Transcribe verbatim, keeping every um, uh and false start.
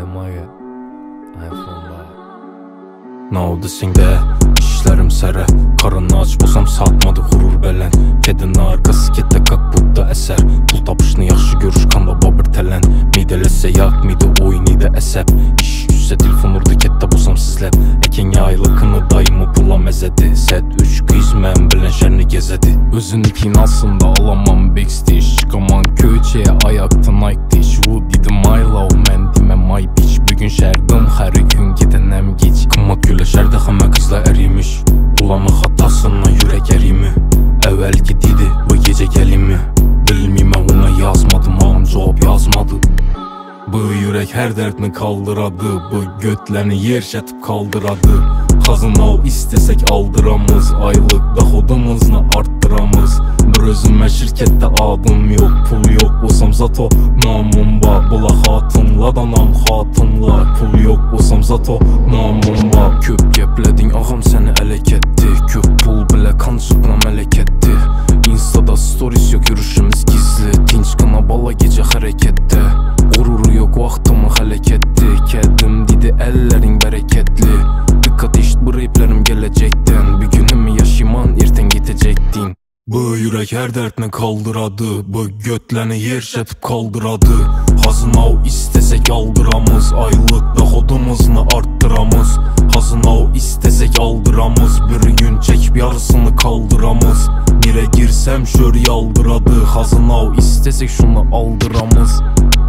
Maya iPhone'da ne oldu sende? İşlerim sərə, karını aç olsam satmadı xurur bələn. Kedin arkası ketdə kakbudda əsər. Pul tapışını yaxşı görüş kanda babır tələn. Midələsə yaq, midə oyun idə əsəb. İş üstsə telefon urdu ketdə bulsam sizləb. Əkin yaylıqını dayımı pula məzədi. Sət üç qız mən bilən şərini gezədi. Özünükin alsında alamam backstage. Çıxaman köçəyə ayaqda Nike diş. Wood idi my love, mən demə my bitch. Bugün şərdim, hər gün gedənəm geç. Qımmat gülə şərdə xəmə qızla ərimiş. Ulanı xatasından yürək ərimi. Əvvəlki dedi, bu gecə gəlimi. Bilmimə ona yazmadım, ağam cavab yazmadı. Bu yürək hər dərdini kaldıradı. Bu götləni yer şətib kaldıradı. Xazın al istəsək aldıramız. Aylıq doxodumuzunu arttıramız. Bir özümə şirkətdə adım yox, pul yox. Olsam zato namım var. Bula xatınla danam xatınla. Pul yox olsam zato namım var. Köp gəplədin ağam səni ələ getdi. Köp pul bilə kançıqla mələk etdi. Instada stories yox, yürüşümüz gizli. Dinç qına bala gecə hərəkətdə. Qururu yox, vaxtımı xələk etdi. Kədim dedi əllərin bərəkətli. Dikkat işt bu reyplərim gələcəkdən. Bir günümü yaşayman ertən getəcəkdin. Bu yürək hər dərdini kaldıradı. Bu götləni yer şətib kaldıradı. Hazın av istəsək aldıramız. Aylıq doxodumuzunu arttıramız. Hazın av istəsək aldıramız. Bir gün çəkib yarısını kaldıramız. Nerə girsəm şör yaldıradı. Hazın av istəsək şunu aldıramız.